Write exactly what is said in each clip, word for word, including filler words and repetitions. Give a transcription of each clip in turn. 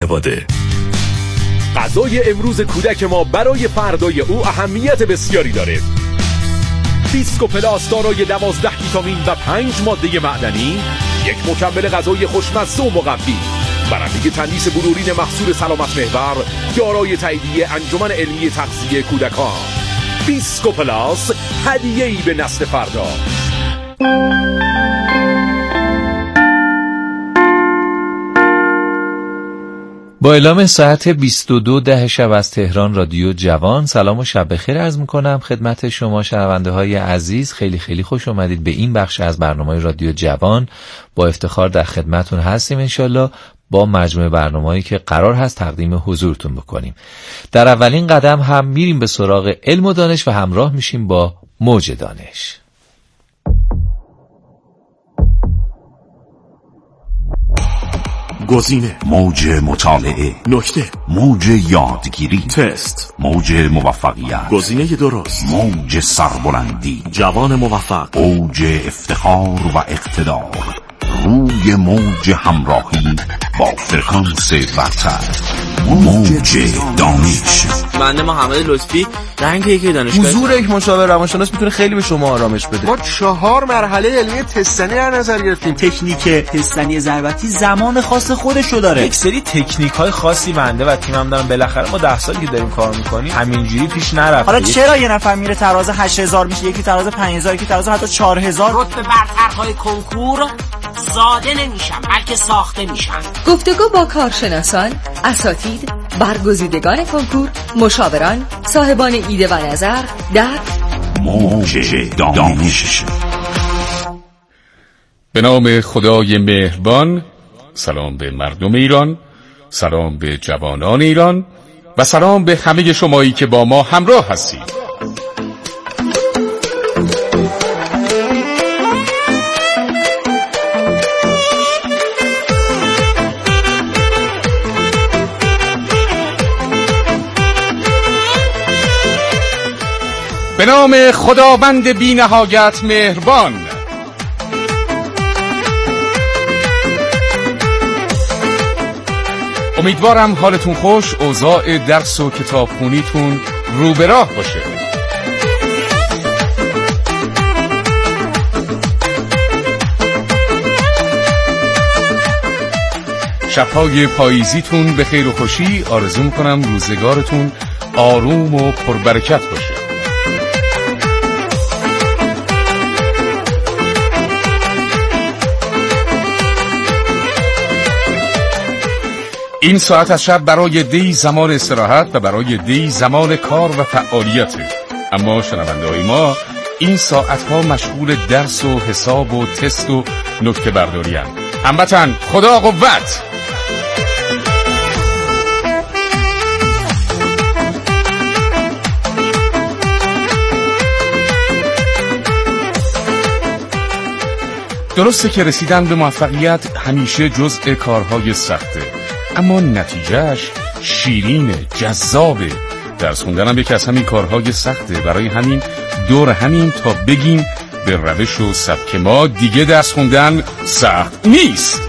خانواده. غذای امروز کودک ما برای فردای او اهمیت بسیاری داره. بیسکو پلاس دارای دوازده ویتامین و پنج ماده معدنی، یک مکمل غذایی خوشمزه و مقوی. برنده تندیس بلورین محصول سلامت محور دارای تاییدیه انجمن علمی تغذیه کودکان. بیسکو پلاس، هدیه‌ای به نسل فردا. با اعلام ساعت بیست و دو ده شب از تهران رادیو جوان سلام و شب بخیر عرض می‌کنم خدمت شما شنونده های عزیز. خیلی خیلی خوش اومدید به این بخش از برنامه رادیو جوان. با افتخار در خدمتون هستیم انشالله با مجموعه برنامه‌ای که قرار هست تقدیم حضورتون بکنیم. در اولین قدم هم میریم به سراغ علم و دانش و همراه میشیم با موج دانش. گزینه، موج مطالعه، نکته، موج یادگیری، تست، موج موفقیت، گزینه درست، موج سربلندی، جوان موفق، اوج افتخار و اقتدار، روی موج همراهی با فرکانس برتر، موج دانش. بنده محمد لطفی، رنگ یکی دانشگاه. حضور یک مشاور روانشناس میتونه خیلی به شما آرامش بده. ما چهار مرحله علمی تستنی در نظر گرفتیم. تکنیک تستنی ضربتی زمان خاص خودشو داره. یک سری تکنیک های خاصی بنده و تیمم دارن. بالاخره ما ده سالی که داریم کار میکنیم همینجوری پیش نرفته. حالا چرا یه نفر میره تراز هشت هزار میشه، یکی تراز پنج هزار، یکی تراز حتی چهار هزار؟ رتبه برترهای کنکور زاده نمیشن بلکه ساخته میشن. گفتگو با کارشناسان، اساتید، برگزیدگان کنکور، مشاوران، صاحبان ایده و نظر در موج دانش. به نام خدای مهربان. سلام به مردم ایران، سلام به جوانان ایران و سلام به همه شمایی که با ما همراه هستید. به نام خداوند بی نهایت مهربان. امیدوارم حالتون خوش، اوضاع درس و کتابخونیتون رو به راه باشه. شب‌های پاییزیتون به خیر و خوشی. آرزو می‌کنم روزگارتون آروم و پربرکت باشه. این ساعت از شب برای دی زمان استراحت و برای دی زمان کار و فعالیته. اما شنونده های ما این ساعت ها مشغول درس و حساب و تست و نکته برداری هستند. هموطن خدا قوت. درسته که رسیدن به موفقیت همیشه جزء کارهای سخته، اما نتیجهش شیرین، جذابه. درس خوندن هم یکی از همین کارهای سخته. برای همین دور همین تا بگیم به روش و سبک ما دیگه درس خوندن سخت نیست.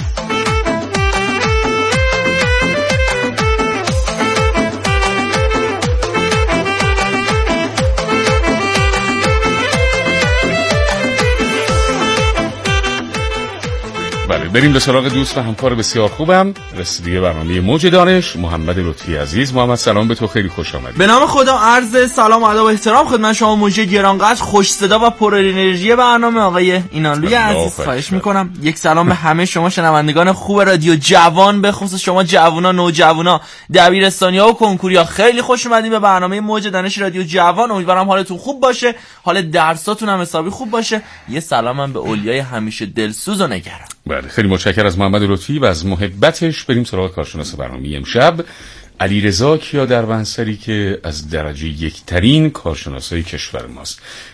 بریم به سراغ دوست و همکار بسیار خوبم، رسیدگی برنامه موج دانش، محمد لطفی عزیز. محمد سلام به تو، خیلی خوش آمدید. به نام خدا عرض سلام و ادب و احترام خدمت شما موج گرانقدر، خوش صدا و پر انرژی برنامه آقای اینانلوی عزیز. خواهش میکنم یک سلام به همه شما شنوندگان خوب رادیو جوان، به خصوص شما جوونا، نوجوانا، دبیرستانی‌ها و کنکوریا. خیلی خوش اومدید به برنامه موج دانش رادیو جوان. امیدوارم حالتون خوب باشه، حال درساتون هم حسابی خوب باشه. یه سلامم به اولیای همیشه دلسوز و نگران. بله، خیلی متشکرم از محمد لطفی و از محبتش. بریم سراغ کارشناس برنامه امشب، علیرضا کیادروانسری که از درجه یک ترین کارشناسای کشور ماست.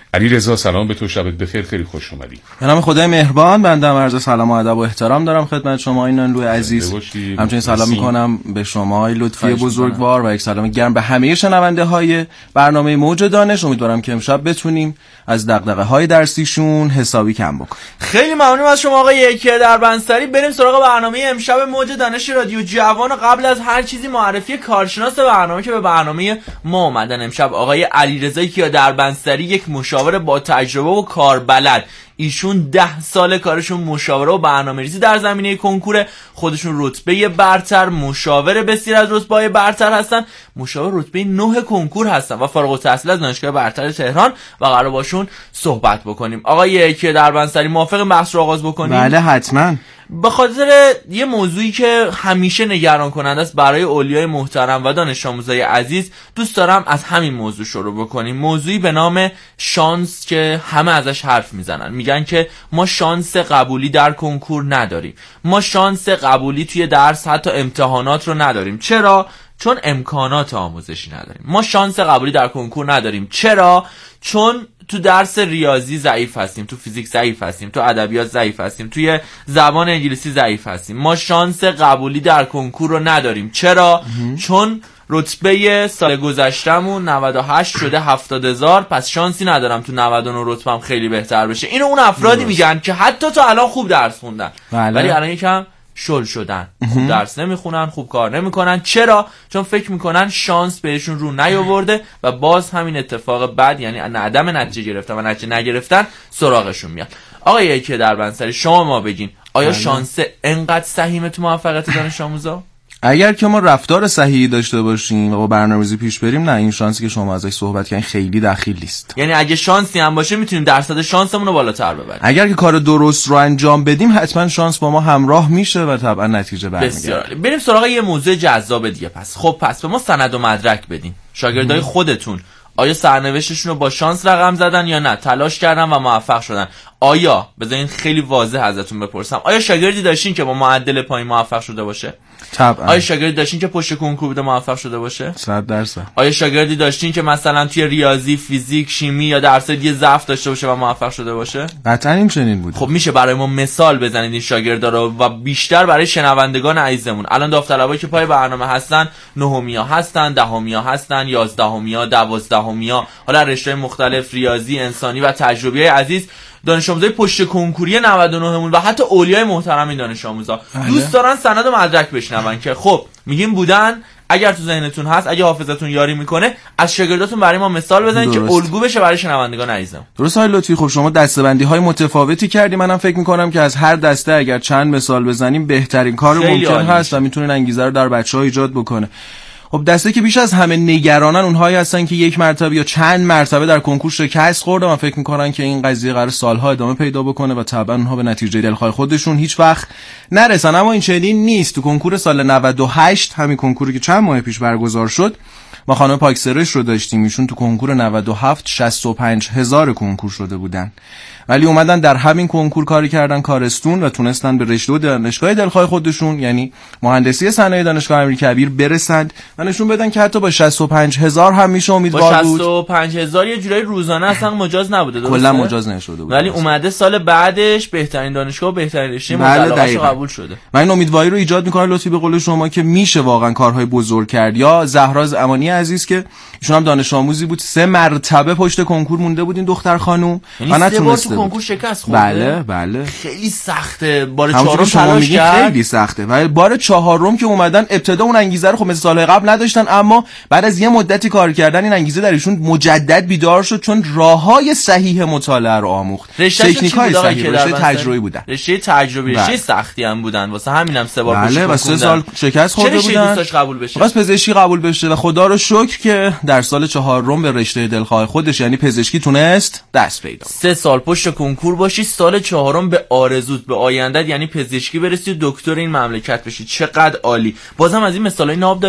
علیرضا سلام به تو، شبت بخیر، خیلی خوش اومدی. به نام خدای مهربان، بنده عرض سلام و ادب و احترام دارم خدمت شما اینان لوی عزیز. همچنین سلام میکنم به شما لطفی بزرگوار و یک سلام گرم به همه شنونده های برنامه موج دانش. امیدوارم که امشب بتونیم از دغدغه های درسیشون حسابی کم بکنیم. خیلی ممنونم از شما آقای یکی دربنسری. بریم سراغ برنامه امشب موج دانش رادیو جوان. قبل از هر چیزی معرفی کارشناس برنامه که به برنامه ما اومدن امشب، آقای علیرضا یکی دربنسری، یک مشاور با تجربه و کاربلد. ایشون ده سال کارشون مشاوره و برنامه‌ریزی در زمینه کنکور. خودشون رتبه برتر، مشاور بسیار از رتبه‌های برتر هستن، مشاور رتبه نه کنکور هستن و فارغ التحصیل از دانشگاه برتر تهران و قرار باشون صحبت بکنیم. آقای یکی دربنسری موافق بحث رو آغاز بکنیم؟ بله حتما. به خاطر یه موضوعی که همیشه نگران کننده است برای اولیای محترم و دانش آموزای عزیز، دوست دارم از همین موضوع شروع بکنیم. موضوعی به نام شانس که همه ازش حرف میزنن، میگن که ما شانس قبولی در کنکور نداریم، ما شانس قبولی توی درس حتی امتحانات رو نداریم. چرا؟ چون امکانات آموزشی نداریم. ما شانس قبولی در کنکور نداریم. چرا؟ چون تو درس ریاضی ضعیف هستیم، تو فیزیک ضعیف هستیم، تو ادبیات ضعیف هستیم، توی زبان انگلیسی ضعیف هستیم. ما شانس قبولی در کنکور رو نداریم. چرا؟ چون رتبه سال گذشتمون نود و هشت شده هفتاد هزار، پس شانسی ندارم تو نود و نه رتبم خیلی بهتر بشه. اینو اون افرادی میگن که حتی تا الان خوب درس خوندن ولی الان یکم شل شدن، خوب درس نمیخونن، خوب کار نمیکنن. چرا؟ چون فکر میکنن شانس بهشون رو نیاورده و باز همین اتفاق بد، یعنی عدم نتیجه گرفتن و نتیجه نگرفتن سراغشون میاد. آقای یکی دربنسری، شما ما بگین آیا شانس انقدر سهیمه تو موفقیت دانش آموزا؟ اگر که ما رفتار صحیحی داشته باشیم و با برنامه‌ریزی پیش بریم، نه، این شانسی که شما ازش صحبت کردین خیلی دخیل نیست. یعنی اگه شانسی هم باشه میتونیم درصد شانسمون رو بالاتر ببریم. اگر که کار درست رو انجام بدیم حتما شانس با ما همراه میشه و طبعا نتیجه برمیگرده. بریم سراغ یه موضوع جذاب دیگه. پس خب پس به ما سند و مدرک بدین. شاگردای خودتون آیا سرنوشتشون رو با شانس رقم زدن یا نه تلاش کردن و موفق شدن؟ آیا بذارین خیلی واضح ازتون بپرسم، آیا شاگردی داشتین که با معدل پایین موفق شده باشه؟ طبعا. آیا شاگردی داشتین که پشت کنکور بوده موفق شده باشه؟ صد درصد. آیا شاگردی داشتین که مثلا توی ریاضی، فیزیک، شیمی یا درس دیگه ضعف داشته باشه و موفق شده باشه؟ قطعا این چنین بود. خب میشه برای ما مثال بزنید این شاگردا رو و بیشتر برای شنوندگان عزیزمون. الان داوطلبایی که پای برنامه هستن، نهمیا هستن، دهمیا هستن، یازدهمیا، دوازدهمیا، حالا رشته مختلف، ریاضی، انسانی و تجربی عزیز، دانش آموزای پشت کنکوری نود و نه مون و حتی اولیای محترم این دانش آموزا دوست دارن سند و مدرک بشنون که خب میگیم بودن. اگر تو ذهنتون هست، اگه حافظتون یاری میکنه، از شاگرداتون برای ما مثال بزنید که الگو بشه برای شنوندگان عزیزم. درست های لطفی. خب شما دسته‌بندی های متفاوتی کردی، منم فکر میکنم که از هر دسته اگر چند مثال بزنیم بهترین کار ممکن هست و میتونه انگیزه رو در بچه‌ها ایجاد بکنه. خب دسته که بیش از همه نگرانن اونهایی هستن که یک مرتبه یا چند مرتبه در کنکور شکست خوردن و فکر میکنن که این قضیه قرار سالها ادامه پیدا بکنه و طبعا اونها به نتیجه دلخواه خودشون هیچ وقت نرسن. اما این چنین نیست. تو کنکور سال نود و هشت، همین کنکوری که چند ماه پیش برگزار شد، ما خانم پاکسرش رو داشتیم. ایشون تو کنکور نود و هفت شصت و پنج هزار کنکور شده بودن، ولی اومدن در همین کنکور کاری کردن کارستون و تونستن به رشته و دانشگاه دلخواه خودشون، یعنی مهندسی صنایع دانشگاه امیرکبیر برسند و نشون بدن که حتی با شصت و پنج هزار هم میشه امیدوار بود. با شصت و پنج هزار یه جورایی روزانه اصلا مجاز نبوده، درسته؟ کلا مجاز نشده بود، ولی اومده سال بعدش بهترین دانشگاه و بهترین رشته مطالعاتش قبول شده. من این امیدواری رو ایجاد می‌کنه لطفی به قول شما که میشه واقعا کارهای بزرگ کرد. یا زهرا امانی عزیز که ایشون هم دانش آموزی بود، سه مرتبه پشت کنکور مونده بود این دختر خانم و نتونسته کنکور شکست خورده. بله بله خیلی سخته. بار چهارم تلاش کرد، خیلی سخته. و بار چهارم که اومدن ابتدا اون انگیزه رو خب مثل سالهای قبل نداشتن، اما بعد از یه مدتی کار کردن این انگیزه در ایشون مجدد بیدار شد، چون راههای صحیح مطالعه رو آموخت. تکنیک‌های صحیح، رشته تجربی بودن. رشته تجربی، رشته سختی هم بودن، واسه همینم سه بار پشت بله سه سال شکست خورده بودن. چه دوستاش قبول بشه؟ واسه پزشکی قبول بشه و خدا رو شکر که در سال چهارم به رشته دلخواه خودش یعنی پزشکی تونست دست پیدا. سه سال پشت کنکور باشی، سال چهارم به آرزوت، به آیندت یعنی پزشکی برسی و دکتر این مملکت بشی. چقدر عالی. بازم از این مثالای ناب داریم برام بزنید.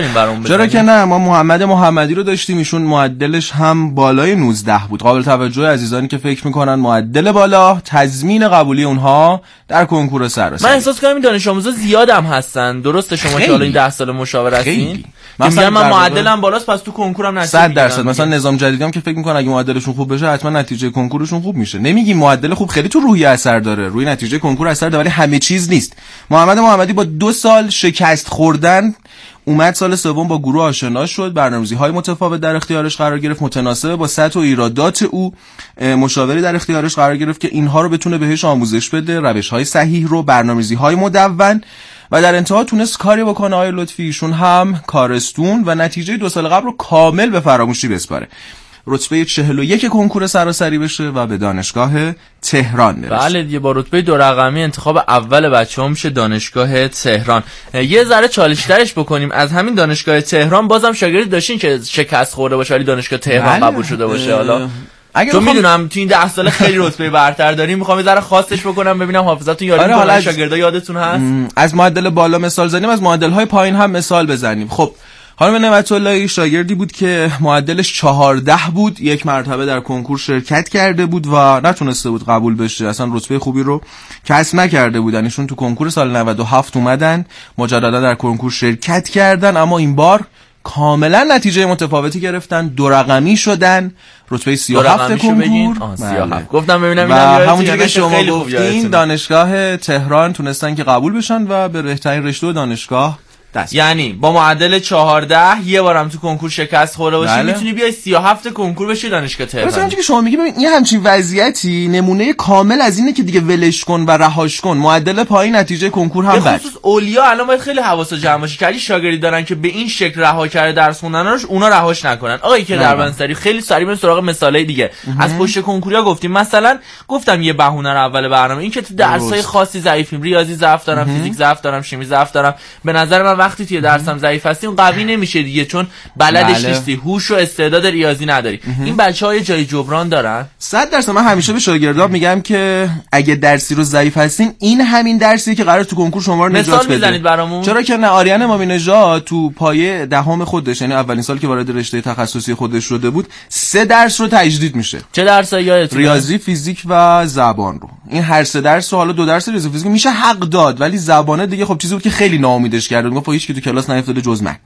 چرا که نه. ما محمد محمدی رو داشتیم، ایشون معدلش هم بالای نوزده بود. قابل توجه عزیزانی که فکر میکنن معدل بالا تضمین قبولی اونها در کنکور سراسری. من احساس کنم این دانش آموزا زیادم هستن. درسته شما که حالا این ده سال مشاور هستین، مثلا من معدلم بالاست پس تو کنکورم نتیجه صد درصد. مثلا نظام جدیدم که فکر میکنن اگه معدلشون خوب بشه حتما نتیجه کنکورشون خوب میشه. نمیگیم معدل خوب خیلی تو روحیه اثر داره، روی نتیجه کنکور اثر داره، ولی همه چیز نیست. محمد محمدی با دو سال شکست خوردن اومد سال سوم با گروه آشنا شد، برنامه‌ریزی‌های متفاوت در اختیارش قرار گرفت، متناسب با سطح و ایرادات او مشاوری در اختیارش قرار گرفت که اینها رو بتونه بهش آموزش بده، روش‌های صحیح رو، برنامه‌ریزی‌های مدون، و در انتها تونست کاری بکنه. آقای لطفی ایشون هم کارستون و نتیجه دو سال قبل رو کامل به فراموشی بسپاره، رتبه چهل و یک کنکور سراسری بشه و به دانشگاه تهران برسه. بله دیگه، با رتبه دو رقمی انتخاب اول بچه‌ها میشه دانشگاه تهران. یه ذره چالش‌ترش بکنیم، از همین دانشگاه تهران بازم شاگردی داشتین که شکست خورده باشه ولی دانشگاه تهران قبول شده باشه؟ حالا اگه تو میدونم تو این ده سال خیلی رتبه برتر داریم، میخوام یه ذره خاصش بکنم ببینم حافظتون یاد میکنه. آره، شاگردا یادتون هست؟ از معدل بالا مثال زدیم، از معدل‌های پایین هم مثال بزنیم. خب خانم نعمت اللهی شاگردی بود که معدلش چهارده بود، یک مرتبه در کنکور شرکت کرده بود و نتونسته بود قبول بشه، اصلا رتبه خوبی رو کسب نکرده بودن. ایشون تو کنکور سال نود و هفت اومدن، مجددا در کنکور شرکت کردن، اما این بار کاملا نتیجه متفاوتی گرفتن، دو رقمی شدن، رتبه سی و هفت کنکور. بله. گفتم ببینم و همونجوری که شما گفتین دانشگاه تهران تونستن که قبول بشن و به بهترین رشته دانشگاه دست. یعنی با معدل چهارده یه بارم تو کنکور شکست خورده باشی، بله. میتونی بیای سی و هفت کنکور بشی دانشگاه تهران. مثلا اینکه شما میگی ببین این همچین وضعیتی نمونه کامل از اینه که دیگه ولش کن و رهاش کن، معدل پایین نتیجه کنکور هم بد. خصوص اولیا الان باید خیلی حواسو جمع باشه که اگه شاگردی دارن که به این شکل رها کرده درس خوندنش، اونا رهاش نکنن. آقای که در بنسری خیلی سریع بریم سراغ مثالای دیگه. اه. از پشت کنکوریا گفتیم، مثلا گفتم یه بهونه رو اول برنامه این که تو درسای خاصی ضعیفیم، ریاضی ضعف دارم، فیزیک ضعف دارم، شیمی ضعف دارم. به نظر من وقتی توی درسم ضعیف هستی اون قوی نمیشه دیگه، چون بلدش نیستی، هوش و استعداد ریاضی نداری. امه. این بچه‌ها جای جبران دارن. صد درصد. من همیشه به شاگردام میگم که اگه درسی رو ضعیف هستین، این همین درسیه که قرار تو کنکور شما رو نجات بده. مثال میزنید برامون؟ چرا که نه. آریان امامی نژاد تو پایه دهم خودش، یعنی اولین سال که وارد رشته تخصصی خودش شده بود، سه درس رو تجدید میشه. چه درسایی یادتونه؟ ریاضی، فیزیک و زبان رو. این هر سه درس رو، حالا دو درس ریاضی فیزیک میشه حق داد، ولی زبانه دیگه خب چیزی بود که خیلی ناامیدش کرد. میگفت هیچ کی تو کلاس نیفتاده جز من.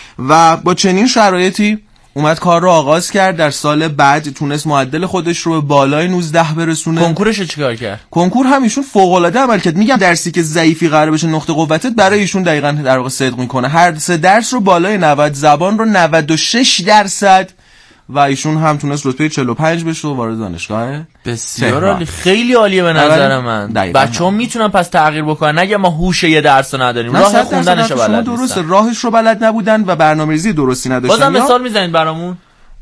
و با چنین شرایطی اومد کار رو آغاز کرد. در سال بعد تونست معدل خودش رو به بالای نوزده برسونه. کنکورش رو چیکار کرد؟ کنکور هم ایشون فوق العاده عمل کرد. میگم درسی که ضعیفی قرار بشه نقطه قوتت برای ایشون دقیقاً در واقع صدق میکنه. هر سه درس رو بالای نود، زبان رو نود و شش درصد و ایشون هم تونست رتبه چهل و پنج بشه و وارد دانشگاه. بسیار عالی، خیلی عالیه به نظر من. بچه‌ها میتونن پس تغییر بکنن اگه ما هوش یه درس رو نداریم، راه خوندنشو بلد نیستن. درسته، راهش رو بلد نبودن و برنامه‌ریزی درستی نداشتن. بازم مثال میزنید برامون؟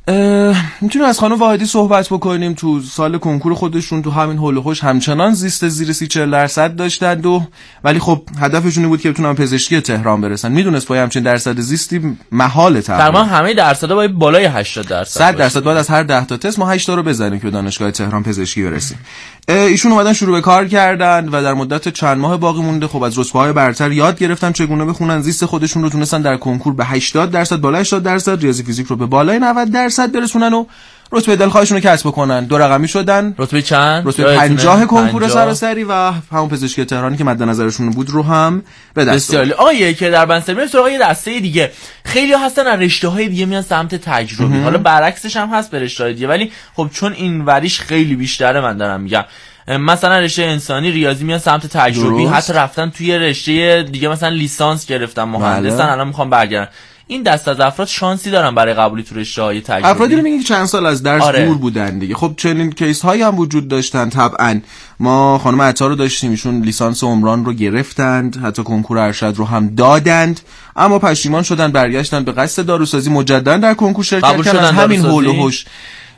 میتونیم از خانم واحدی صحبت بکنیم. تو سال کنکور خودشون تو همین هول و هوش همچنان زیست زیر سی چهل درصد داشتند و ولی خب هدفشون بود که بتونن پزشکی تهران برسن. میدونست با همچین درصد زیستی محاله تقریبا. تقریبا همه درصدا باید بالای هشتاد درصد. صد درصد باید از هر ده تا تست ما هشت تا رو بزنیم که به دانشگاه تهران پزشکی برسیم. ایشون اومدن شروع به کار کردن و در مدت چند ماه باقی مونده خب از رتبه‌های برتر یاد گرفتن چگونه بخونن. زیست خودشون رو تونستن در کنکور به هشتاد درصد، بالای هشتاد درصد، ریاضی فیزیک رو به بالای نود درصد برسونن و رتبه دلخواهشون رو کسب بکنن. دو رقمی شدن. رتبه چند؟ رتبه پنجاه کنکور سراسری و همون پزشکی تهرانی که مد نظرشون بود رو هم به دست آوردن. آقای که در بنسل میریم سراغ یه دسته دیگه. خیلی هستن از رشته‌های دیگه میان سمت تجربی. حالا برعکسش هم هست به رشته‌های دیگه، ولی خب چون این وریش خیلی بیشتره من دارم میگم. مثلا رشته انسانی، ریاضی میان سمت تجربی، حتی رفتن توی رشته دیگه مثلا لیسانس گرفتن، مهندسن، الان میخوام برگردن. این دست از افراد شانسی دارن برای قبولی تو رشته‌های تجربی. افرادی رو میگن که چند سال از درس آره. دور بودن دیگه. خب چنین کیس هایی هم وجود داشتن طبعا. ما خانم عطا رو داشتیم، ایشون لیسانس عمران رو گرفتند، حتی کنکور ارشد رو هم دادند، اما پشیمان شدن، برگشتن به قصد داروسازی، مجددا در کنکور شرکت کردن. همین هول و هوش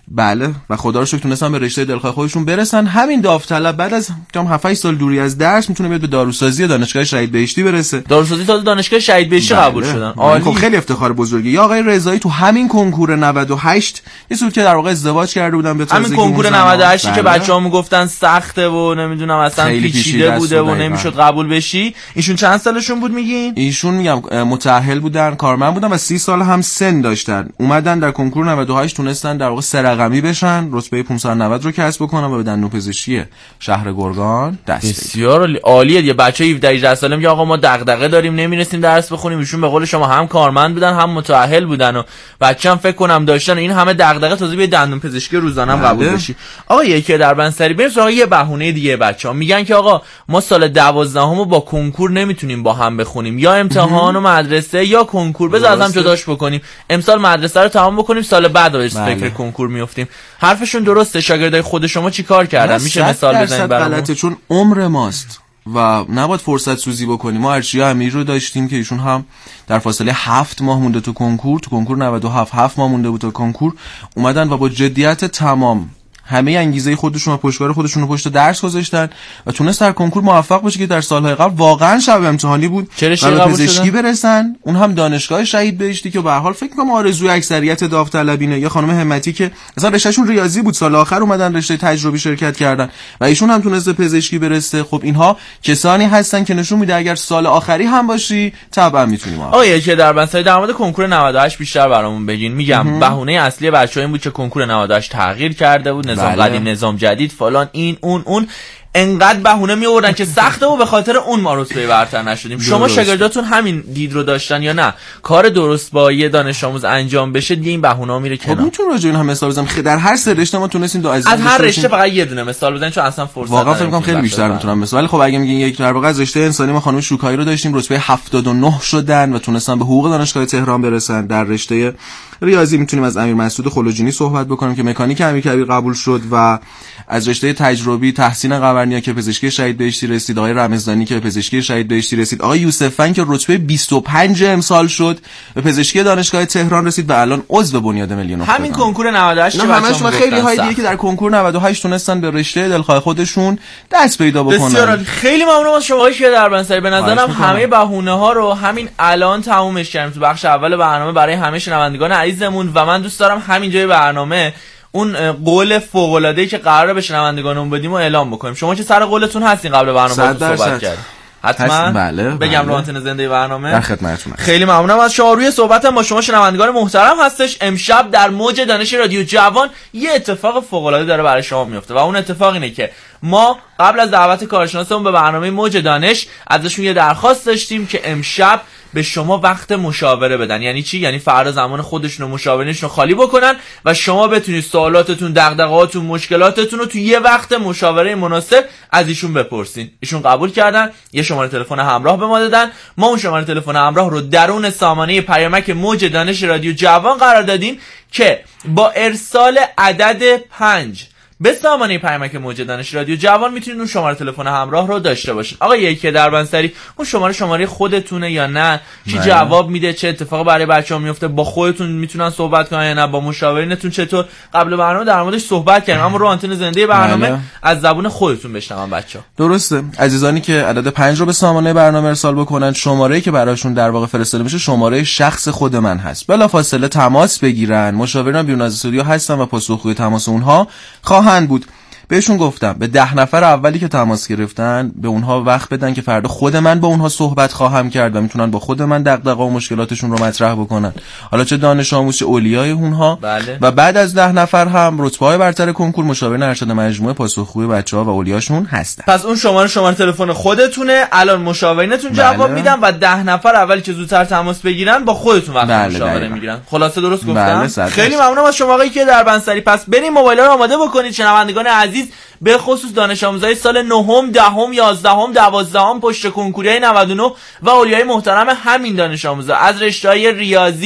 بله و خدا رو شکر تونستن به رشته دلخواه خودشون برسن. همین داوطلب بعد از کم هفت هشت سال دوری از درس میتونه بیاد به داروسازی دانشگاه شهید بهشتی برسه. داروسازی تا دانشگاه شهید بهشتی بله. قبول شدن. عالی. خب خیلی افتخار بزرگی. یا آقای رضایی تو همین کنکور نود و هشت یه سود که در واقع ازدواج کرده بودن به تازگی. همین کنکور نود و هشت بله. که بچه‌ها میگفتن سخته و نمیدونم اصلا پیچیده بوده و نمیشد قبول بشی. ایشون چند سالشون بود میگین؟ ایشون میگم متأهل بودن، کارمند بودن و سی سال هم سن داشتن. اومدن در کنکور نود و هشت تونستن در واقع سه رقمی بشن، رتبه پانصد و نود رو کسب بکنن و به دندونپزشکی شهر گرگان دست بدن. بسیار عالیه. یه بچه هفده هجده ساله میگه آقا ما دغدغه داریم نمیرسیم درس بخونیم. ایشون به قول شما هم کارمند بودن هم متأهل بودن و بچه‌ام فکر کنم داشتن این همه دغدغه تازه به دندونپزشکی روزانه هم قبول بشی. آقا یکی در بنسری بریم سراغ یه بهونه دیگه. بچه‌ها میگن که آقا ما سال دوازدهم با کنکور نمیتونیم با هم بخونیم، یا امتحان و مدرسه یا کنکور، بذار از هم جداش بکنیم. امسال مدرسه رو تمام بکنیم، سال بعد بهش فکر کنکور میافتیم. حرفشون درسته. شاگردای خود شما چیکار کردن؟ میشه مثال بزنید برامون؟ غلطه، چون عمر ماست و نباید فرصت سوزی بکنیم. ما ارشیا امیر رو داشتیم که ایشون هم در فاصله هفت ماه مونده تو کنکور، تو کنکور نود و هفت هفت ماه مونده بود تا کنکور، اومدن و با جدیت تمام همه انگیزه خودشون و پشتکار خودشون رو پشت درس گذاشتن و تونست در کنکور موفق بشه که در سالهای قبل واقعا شب امتحانی بود و به پزشکی برسن. اون هم دانشگاه شهید بهشتی که به هر حال فکر کنم آرزوی اکثریت داوطلبینه. یا خانم همتی که مثلا رشتهشون ریاضی بود، سال آخر اومدن رشته تجربی شرکت کردن و ایشون هم تونست پزشکی برسه. خب اینها کسانی هستن که نشون میده اگر سال آخری هم باشی طبعا میتونیم. آقا که در بنسای در مورد کنکور نود و هشت بیشتر برامون بگین. میگم بهونه اصلی بچه‌ها این بود که کنکور نود و هشت تغییر کرده بود، نظام بله. قدیم نظام جدید فلان این اون اون انقدر بهونه می آوردن که سخته و به خاطر اون ما رتبه برتر نشدیم. شما شاگرداتون همین دید رو داشتن یا نه کار درست با یه دانش آموز انجام بشه دیگه این بهونه ها میره کنار؟ خب میتونم راجع به این هم مثال بزنم. در هر سه رشته ما تونستیم دو عزیز از هر رشته فقط یه دونه مثال بزنید چون اصلا فرصت واقعا فکر کنم خیلی بیشتر میتونم مثال. ولی خب اگه میگین یک در واقع از رشته انسانی ما خانم شوکایی رو داشتیم، رتبه هفتاد و نه شدن و تونستن به حقوق دانشگاه تهران برسن. در رشته ریاضی میتونیم از امیر مسعود خلوجینی صحبت بکنیم که مکانیک امیرکبیر قبول شد و از رشته تجربی تحسین قورنیا که پزشکی شهید بهشتی رسید، آقای رمضانی که به پزشکی شهید بهشتی رسید، آقای یوسفن که رتبه بیست و پنج امسال شد به پزشکی دانشگاه تهران رسید و الان عضو بنیاد ملی نخبگان. همین کنکور نود و هشت همش خیلی های دیگه که در کنکور نود و هشت تونستن به رشته دلخواه خودشون دست پیدا بکنن. بسیار خیلی ممنونم از شما که در بنسری. به نظرم همه بهونه ها رو همین الان تمومش کردیم تو بخش اول برنامه برای همه شنوندگان عزیزمون و من دوست دارم همینجای برنامه اون قول فوق العاده ای که قراره به شنوندگانمون بدیم و اعلام بکنیم. شما چه سر قولتون هستین قبل برنامه صحبت کردیم؟ حتما بله بگم رو آنتن زنده برنامه در خدمتتونم. خیلی ممنونم از شما. روی صحبتم با شما شنوندگان محترم هستش. امشب در موج دانش رادیو جوان یه اتفاق فوق العاده داره برای شما میفته و اون اتفاق اینه که ما قبل از دعوت کارشناسمون به برنامه موج دانش ازشون یه درخواست داشتیم که امشب به شما وقت مشاوره بدن. یعنی چی؟ یعنی فردا زمان خودشون و مشاورینشون رو خالی بکنن و شما بتونید سوالاتتون، دغدغه‌هاتون، مشکلاتتون رو تو یه وقت مشاوره مناسب از ایشون بپرسین. ایشون قبول کردن، یه شماره تلفن همراه به ما دادن. ما اون شماره تلفن همراه رو درون سامانه پیامک موج دانش رادیو جوان قرار دادیم که با ارسال عدد پنج به سامانه پیامک موج دانش رادیو جوان میتونید اون شماره تلفن همراه رو داشته باشین. آقا یکی در بنسری اون شماره شماره خودتونه یا نه؟ چی ماید. جواب میده؟ چه اتفاقی برای بچه‌ها میفته؟ با خودتون میتونن صحبت کنن یا نه؟ با مشاورینتون چطور؟ قبل برنامه در موردش صحبت کردیم اما رو آنتن زنده برنامه ماید. از زبون خودتون بشنون بچه‌ها. درسته. عزیزانی که عدد پنج رو به سامانه برنامه ارسال بکنن، شماره‌ای که براشون در واقع فرستاده میشه شماره شخص خود من هست. بلافاصله تماس بگیرن. مشاوران بیرون از استودیو هستن و پاسخگوی تماس اونها خواهند بود. بهشون گفتم به ده نفر اولی که تماس گرفتن به اونها وقت بدن که فردا خود من با اونها صحبت خواهم کرد و میتونن با خود من دغدغه و مشکلاتشون رو مطرح بکنن، حالا چه دانش آموز چه اولیای اونها. بله. و بعد از ده نفر هم رتبه‌های برتر کنکور مشاورین ارشد مجموعه پاسخگوی بچه‌ها و اولیاشون هستن. پس اون شماره شماره تلفن خودتونه. الان مشاورینتون بله. جواب میدن و ده نفر اولی که زودتر تماس بگیرن با خودتون وقت بله مشاوره دقیقا. میگیرن. خلاصه درست گفتم؟ بله خیلی ممنونم از شما آقایی که در بنسری. پس بریم موبایل‌ها رو آماده بکنید شنوندگان عزیز، به خصوص دانش آموزای سال نهم، دهم، یازدهم، دوازدهم پشت کنکوری نود و نه و اولیای محترم همین دانش آموزا از رشته‌های ریاضی،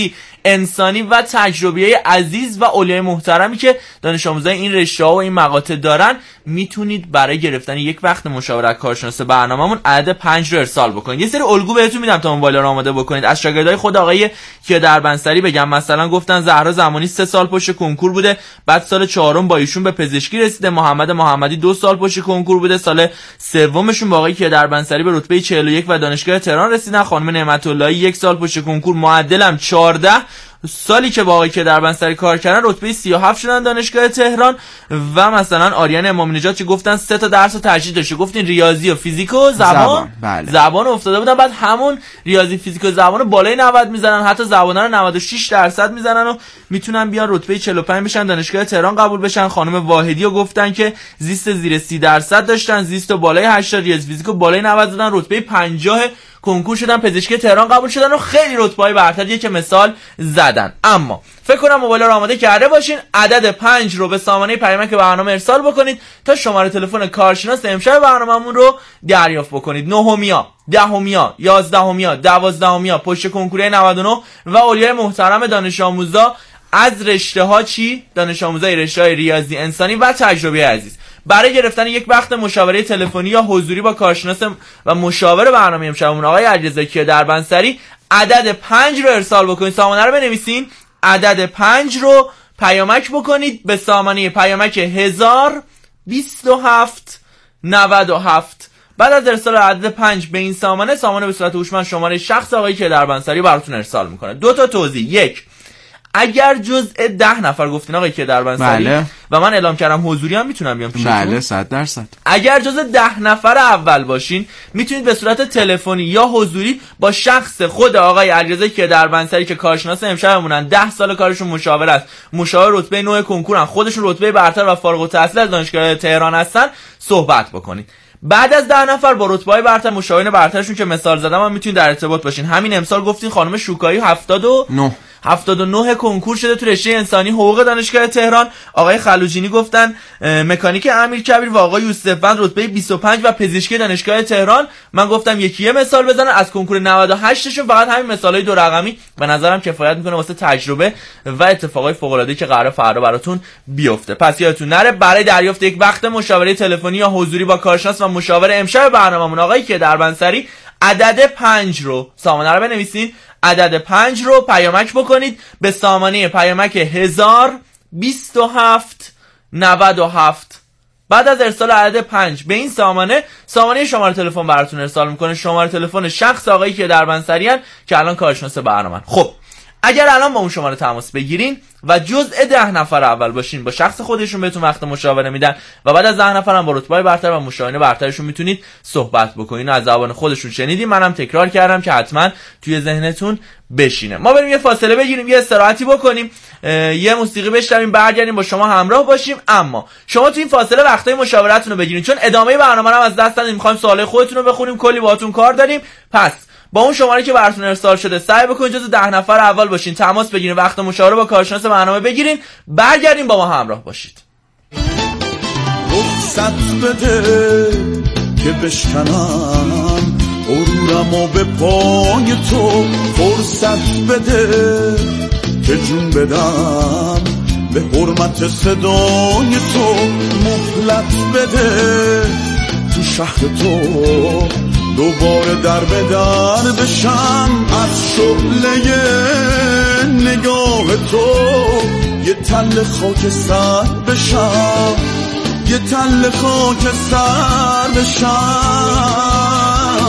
انسانی و تجربی عزیز و اولیای محترمی که دانش آموزای این رشته‌ها و این مقاطع دارن، میتونید برای گرفتن یک وقت مشاوره کارشناس برنامه‌مون عدد پنج رو ارسال بکنید. یه سری الگو بهتون میدم تا موبایل رو آماده بکنید. از شاگردای خود آقای کیا دربنسری بگم، مثلا گفتن زهرا زمانی سه سال پشت کنکور بوده، بعد سال چهارم با ایشون به پزشکی رسیده. محمد محمدی دو سال پشت کنکور بوده، سال سومشون با آقای کیا دربنسری به رتبه چهل و یک و دانشگاه تهران رسیدن. خانم نعمت اللهی یک سال پشت کنکور، معدلم چهارده، سالی که با آقای کیا دربنسری کار کردن رتبه سی و هفت شدن دانشگاه تهران. و مثلا آریان امامی نژاد که گفتن سه تا درس تجدید داشته، گفتین ریاضی و فیزیک و زبان زبان, بله. زبان افتاده بودن، بعد همون ریاضی فیزیک و زبان بالای نود میزنن، حتی زبان رو نود و شش درصد میزنن و میتونن بیان رتبه چهل و پنج بشن، دانشگاه تهران قبول بشن. خانم واحدی رو گفتن که زیست زیر سی درصد داشتن، زیست و بالای هشتاد، ریاضی فیزیک و بالای نود زدن، رتبه پنجاه کنکور شدن، پزشکی تهران قبول شدن و خیلی رتبه‌های برتری که مثال زدن. اما فکر کنم موبایل رو آماده کرده باشین. عدد پنج رو به سامانه پیامک برنامه ارسال بکنید تا شماره تلفن کارشناس امشب برنامه‌مون رو دریافت بکنید. نهمیا، دهمیا، یازدهمیا، دوازدهمیا پشت کنکور نود و نه و اولیای محترم دانش آموزا از رشته‌ها چی؟ دانش آموزای رشته‌های ریاضی انسانی و تجربه عزیز. برای گرفتن یک وقت مشاوره تلفنی یا حضوری با کارشناس و مشاور برنامه امشبمون آقای علیرضا کیا دربنسری عدد پنج رو ارسال بکنید. سامانه رو بنویسین، عدد پنج رو پیامک بکنید به سامانه پیامک هزار بیست و هفت نود و هفت. بعد از ارسال عدد پنج به این سامانه، سامانه به صورت هوشمند شماره شخص آقای کیا دربنسری براتون ارسال میکنه. دو تا توضیح. یک، اگر جزء ده نفر گفتین آقای کیا دربنسری بله. و من اعلام کردم حضوری هم میتونم بیام پیشتون. بله صد درصد. اگر جزء ده نفر اول باشین میتونید به صورت تلفنی یا حضوری با شخص خود آقای علیرضا کیا دربنسری که کارشناس امشبمونن، ده سال کارشون مشاور است، مشاور رتبه نه کنکورن، خودشون رتبه برتر و فارغ التحصیل از دانشگاه تهران هستن، صحبت بکنید. بعد از ده نفر با رتبه‌های برتر، مشاورین برترشون که مثال زدم هم میتونید در ارتباط باشین. همین امسال گفتین خانم شوکایی هفتاد و نه هفتاد و نه کنکور شده تو رشته انسانی حقوق دانشگاه تهران. آقای خلوجینی گفتن مکانیک امیرکبیر و آقای یوسف‌وند رتبه بیست و پنج و پزشکی دانشگاه تهران. من گفتم یکی یه مثال بزنن از کنکور نود و هشت شون، فقط همین مثالای دو رقمی به نظرم کفایت میکنه واسه تجربه و اتفاقای فوق‌العاده‌ای که قراره فردا براتون بیفته. پس یادتون نره برای دریافت یک وقت مشاوره تلفنی یا حضوری با کارشناس و مشاور امشب برنامه‌مون آقای کیا دربنسری عدد پنج رو، سامانه رو بنویسین، عدد پنج رو پیامک بکنید به سامانه پیامک هزار بیست و هفت نود و هفت. بعد از ارسال عدد پنج به این سامانه، سامانه شماره تلفن براتون ارسال میکنه، شماره تلفن شخص آقایی که دربنسری ان که الان کارشناس برنامه. خب اگر الان با اون شماره تماس بگیرین و جزء ده نفر اول باشین، با شخص خودشون بهتون وقت مشاوره میدن و بعد از ده نفر هم با رتبه برتر و مشاورین برترشون میتونید صحبت بکنین. از زبان خودشون شنیدیم، منم تکرار کردم که حتما توی ذهنتون بشینه. ما بریم یه فاصله بگیریم، یه استراحتی بکنیم، یه موسیقی بشنویم، برگردیم با شما همراه باشیم. اما شما تو این فاصله وقتای مشاورتون رو بگیرین، چون ادامه برنامه رو از دست ندیم، می‌خوایم سوالای خودتون رو بخونیم، کلی باهاتون کار داریم. پس با اون شماره که براتون ارسال شده سعی بکنید جز ده نفر اول باشین، تماس بگیرین، وقت مشاوره با کارشناس برنامه بگیرین، برگردیم با ما همراه باشید. رخصت بده که بشکنم غرورمو به پای تو، فرصت بده که جون بدم به حرمت صدای تو، مهلت بده تو شهر تو دوباره در به در بشم، از شعله نگاه تو یه تل خاک سر بشم، یه تل خاک سر بشم.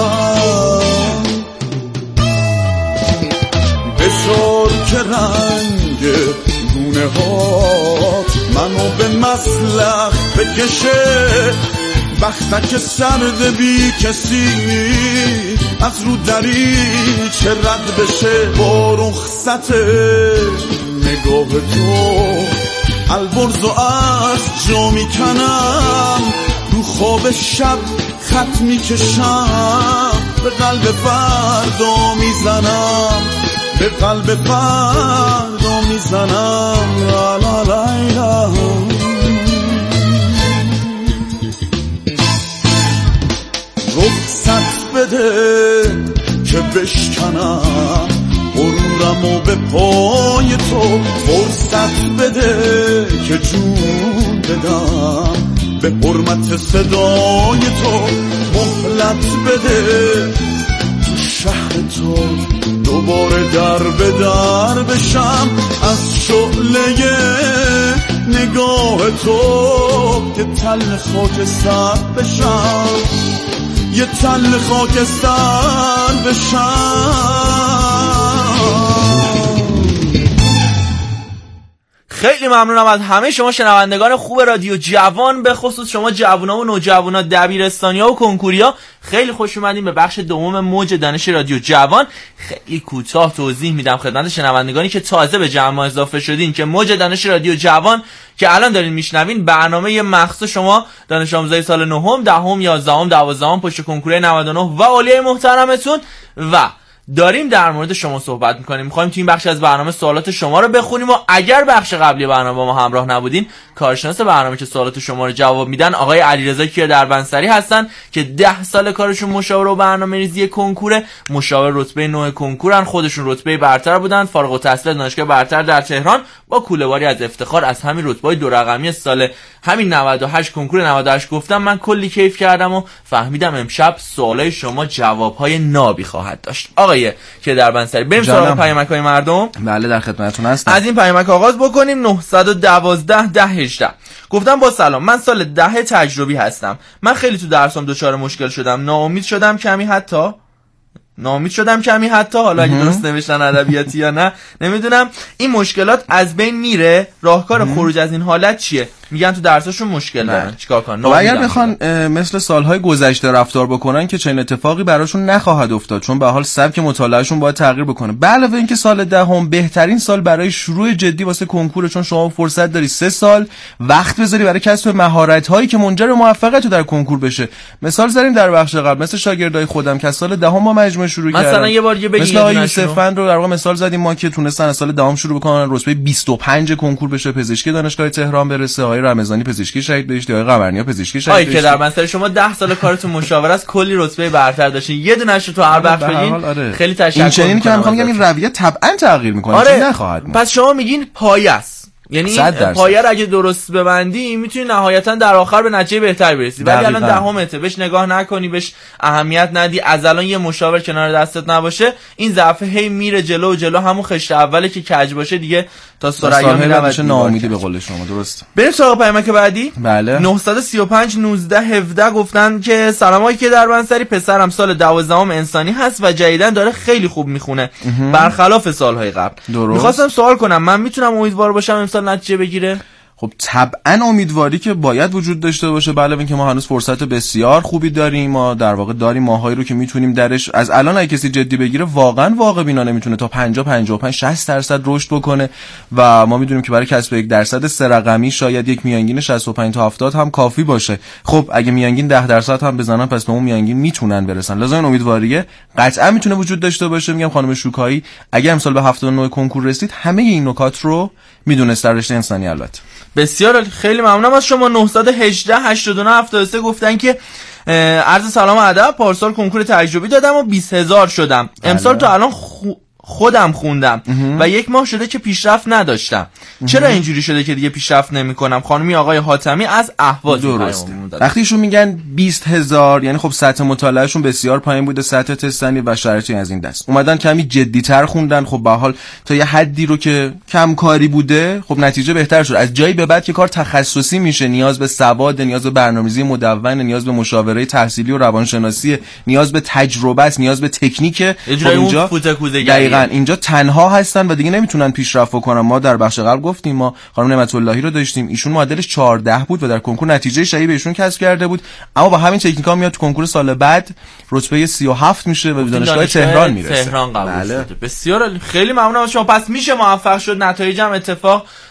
بسار که رنگ گونه هات منو به مسلخ بکشه، وقتک سرد بی کسی از رو دریچه رد بشه، با رخصت نگاه تو البرزو از جا میکنم، رو خواب شب خط میکشم، به قلب فردا میزنم، به قلب فردا میزنم. لا لا لا لا. رخصت بده که بشکنم غرورم و به پای تو فرصت بده که جون بدم، به حرمت صدای تو مهلت بده، تو شهر تو دوباره در به در بشم، از شعله نگاه تو یه تل خاکستر بشم، یه تل خاکستر بشم. خیلی ممنونم از همه شما شنوندگان خوب رادیو جوان، به خصوص شما جوونا و نوجوانا، دبیرستانیا و کنکوریا. خیلی خوش اومدین به بخش دوم موج دانش رادیو جوان. خیلی کوتاه توضیح میدم خدمت شنوندگانی که تازه به جمع اضافه شدین که موج دانش رادیو جوان که الان دارین میشنوین برنامه مخصوص شما دانش آموزای سال نهم، دهم، یازدهم، دوازدهم پشت کنکور نود و نه و اولیای محترمتون، و داریم در مورد شما صحبت میکنیم. میخوایم تو این بخش از برنامه سوالات شما رو بخونیم و اگر بخش قبلی برنامه با ما همراه نبودین، کارشناس برنامه که سوالات شما رو جواب میدن آقای علیرضا کیردربنسری هستن که ده سال کارشون مشاوره و برنامه‌ریزی کنکوره. مشاور رتبه نه کنکورن، خودشون رتبه برتر بودن، فارغ التحصیل دانشگاه برتر در تهران، با کوله‌باری از افتخار از همین رتبه‌های دو رقمی سال همین نود و هشت کنکور نود و هشت گفتم. من کلی کیف کردم و فهمیدم امشب سوالای شما جواب‌های نابی خواهد داشت. آقای که در بنسری بریم سراغ پیامک‌های مردم. بله در خدمتتون هستم. از این پیامک آغاز بکنیم. نه یک دو ده هجده گفتم با سلام، من سال ده تجربی هستم. من خیلی تو درسام دچار مشکل شدم، ناامید شدم کمی حتی ناامید شدم کمی حتی حالا اگه درست نوشتن ادبیاتی یا نه نمیدونم. این مشکلات از بین میره؟ راهکار خروج از این حالت چیه؟ میگن تو درساشون مشکل دارن، چیکار کنن؟ اگر بخوان مثل سالهای گذشته رفتار بکنن که چنین اتفاقی براشون نخواهد افتاد، چون به حال سبک مطالعهشون باید تغییر بکنه. به علاوه اینکه سال دهم بهترین سال برای شروع جدی واسه کنکور، چون شما فرصت داری سه سال وقت بذاری برای کسب مهارت هایی که منجر به موفقیت در کنکور بشه. مثال زدیم در بخش قبل مثل شاگردای خودم که سال دهم ما مجموعه شروع کردن، مثلا یه بار یه بگید مثلا یوسفند رو در واقع مثال زدیم ما که تونستن از سال دهم شروع بکنن، رتبه بیست و پنج کنکور بشه، پزشکی دانشگاه تهران برسه، آقای رمضانی پزشکی شهید بهشتی، آقای قمرنیا پزشکی شهید بهشتی. آقای که در منصب شما ده سال کارتون مشاوره است، کلی رتبه برتر داشتین، یه دونه‌اش رو تو هر بخش بگین. آره. خیلی تشکر. این چنین که من میگم این رویه طبعا تغییر میکنه، آره. نخواهد موند. پس شما میگین پایه است، یعنی پایه رو اگه درست ببندی میتونی نهایتا در آخر به نتیجه بهتر برسی. ولی الان دهمته، بهش نگاه نکنی، بهش اهمیت ندی، از الان یه مشاور کنار دستت نباشه، این ضعف هی میره جلو و جلو، همون خشت اولی که کج باشه دیگه تا ثریا میره ناامیدی به قول شما. درست. بریم سراغ پیامک بعدی. بله. نه سه پنج نوزده هفده گفتن که سلامای که در بنسری، پسرم سال دوازدهم انسانی هست و جدیدن داره خیلی خوب میخونه برخلاف سالهای قبل. میخواستم سوال کنم من میتونم امیدوار باشم نتیجه بگیره؟ خب طبعا امیدواری که باید وجود داشته باشه. بله اینکه ما هنوز فرصت بسیار خوبی داریم، ما در واقع داریم ماهایی رو که میتونیم درش از الان اگه کسی جدی بگیره واقعا واقع بینانه میتونه تا پنجاه پنجاه و پنج شصت درصد رشد بکنه و ما میدونیم که برای کسب یک درصد سه رقمی شاید یک میانگین شصت و پنج تا هفتاد هم کافی باشه. خب اگه میانگین ده درصد هم بزنن پس به اون میانگین میتونن برسن. لازم این امیدواریه قطعا میتونه وجود داشته باشه. میگم خانم شوکایی اگه امسال به هفتاد و نه کنکور رسید همه این نکات رو میدونست در رشته انسانی. البته بسیار خیلی ممنونم از شما. نه یک هشت هشتاد و نه هفتاد و سه گفتن که عرض سلام و ادب، پارسال کنکور تجربی دادم و بیست هزار شدم. امسال تو الان خو... خودم خوندم امه. و یک ماه شده که پیشرفت نداشتم. امه. چرا اینجوری شده که دیگه پیشرفت نمیکنم؟ خانمی آقای حاتمی از اهواز. درست. وقتی ایشون میگن بیست هزار یعنی خب سطح مطالعهشون بسیار پایین بوده، سطح تستنی و شرایطی از این دست، اومدن کمی جدی‌تر خوندن. خب به حال تا یه حدی رو که کم کاری بوده خب نتیجه بهتر شد. از جایی به بعد که کار تخصصی میشه، نیاز به سواد، نیاز به برنامه‌ریزی مدون، نیاز به مشاوره تحصیلی و روانشناسی، نیاز به تجربه است، نیاز به تکنیکه. خب اینجا دقیقاً اینجا تنها هستن و دیگه نمیتونن پیشرفت کنن. ما در بخش قبل گفتیم ما خانم نعمت اللهی رو داشتیم، ایشون معدلش چهارده بود و در کنکور نتیجه شایع به ایشون کسب کرده بود، اما با همین تکنیکا میاد تو کنکور سال بعد رتبه سی و هفت میشه و به دانشگاه تهران میرسه. تهران قبول بله. شده. بسیار خیلی ممنونم از شما. پس میشه موفق شد، نتایجم اتفاق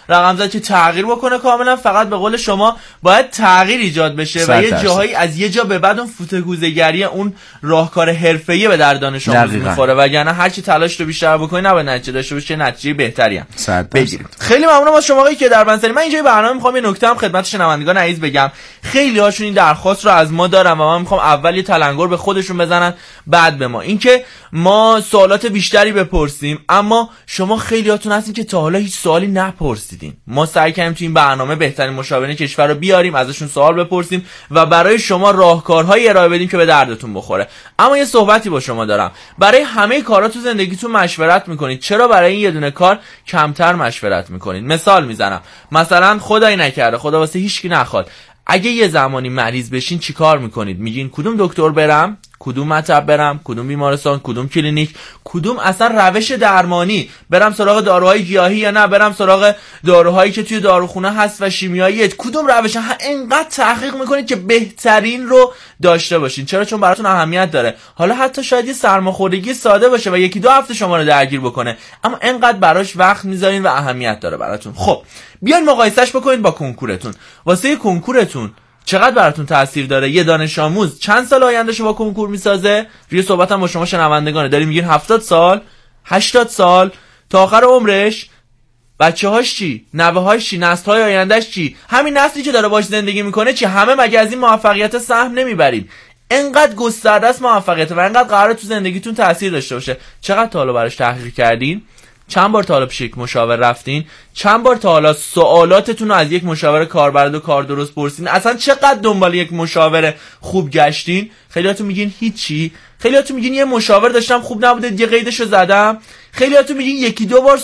رقم زد که تغییر بکنه کاملا. فقط به قول شما باید تغییر ایجاد بشه و یه جاهایی از یه جا به بعد اون فوتکوزگری اون راهکار حرفه‌ای به در دانش آموز میخوره، وگرنه هر چی تلاش رو بیشتر بکنی نباید نتیجه داشته باشه، نتیجه بهتری هم بگیرید. خیلی ممنونم از شما که در بنسری. من اینجای برنامه میخوام یه نکته هم خدمت شنوندگان عزیز بگم. خیلی هاشون این درخواست رو از ما دارن و من میخوام اول یه تلنگر به خودشون بزنن بعد به ما، اینکه ما سوالات بیشتری بپرسیم، اما شما خیلیاتون هستین که تا حالا هیچ سوالی نپرسیدین. ما سعی کردیم تو این برنامه بهترین مشاورین کشور رو بیاریم، ازشون سوال بپرسیم و برای شما راهکارهایی ارائه بدیم که به دردتون بخوره. اما یه صحبتی با شما دارم. برای همه کارا تو زندگیتون مشورت میکنید، چرا برای این یه دونه کار کمتر مشورت میکنید؟ مثال میزنم، مثلا خدای نکرده، خدا واسه هیچکی نخواد، اگه یه زمانی مریض بشین چیکار میکنید؟ میگین کدوم دکتر برم، کدوم مطب برم، کدوم بیمارستان، کدوم کلینیک، کدوم اصلا روش درمانی، برم سراغ داروهای گیاهی یا نه برم سراغ داروهایی که توی داروخونه هست و شیمیاییه، کدوم روش؟ اینقدر تحقیق میکنید که بهترین رو داشته باشین. چرا؟ چون براتون اهمیت داره. حالا حتی شاید یه سرماخوردگی ساده باشه و یکی دو هفته شما رو درگیر بکنه، اما اینقدر براش وقت میذارین و اهمیت داره براتون. خب بیاین مقایسهش بکنید با کنکورتون. واسه کنکورتون چقدر براتون تاثیر داره؟ یه دانش آموز چند سال آیندهشو با کنکور میسازه؟ روی صحبتم با شما شنوندگانه داریم میگین هفتاد سال، هشتاد سال، تا آخر عمرش. بچه‌هاش چی؟ نوه‌هاش چی؟ نسل‌های آیندهش چی؟ همین نسلی که داره باش زندگی میکنه چی؟ همه مگه از این موفقیت سهم نمیبرین؟ انقدر گسترده است موفقیت و انقدر قراره تو زندگیتون تاثیر داشته باشه. چقدر تا حالا براش تحقیق کردین؟ چند بار تا حالا پیش یک مشاور رفتین؟ چند بار تا حالا سوالاتتون رو از یک مشاور کاربلد و کار درست پرسیدین؟ اصلا چقدر دنبال یک مشاور خوب گشتین؟ خیلیاتون میگین هیچی. خیلیاتون میگین یه مشاور داشتم خوب نبوده، یه قیدشو زدم. خیلیاتون میگین یکی دو بار